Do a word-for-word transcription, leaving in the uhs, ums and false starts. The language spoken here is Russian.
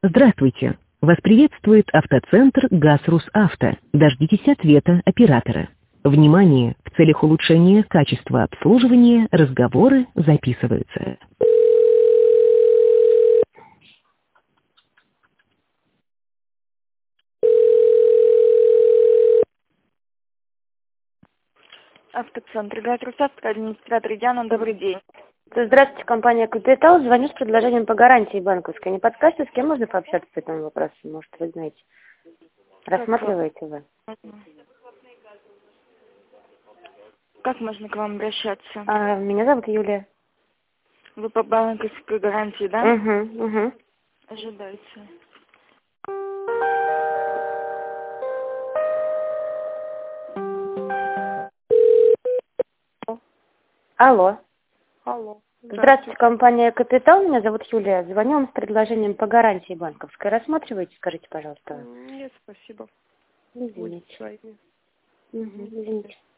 Здравствуйте. Вас приветствует автоцентр ГАЗ-Русавто. Дождитесь ответа оператора. Внимание! В целях улучшения качества обслуживания разговоры записываются. Автоцентр ГАЗ-Русавто, администратор Диана, добрый день. Здравствуйте, компания «Капитал». Звоню с предложением по гарантии банковской. Не подскажете, с кем можно пообщаться по этому вопросу? Может, вы знаете. Рассматриваете вы? Как можно к вам обращаться? А, меня зовут Юлия. Вы по банковской гарантии, да? Угу, угу. Ожидайте. Алло. Алло. Здравствуйте, компания «Капитал». Меня зовут Юлия. Звоню вам с предложением по гарантии банковской. Рассматриваете, скажите, пожалуйста. Нет, спасибо. Извините. Будете своими. Угу, извините.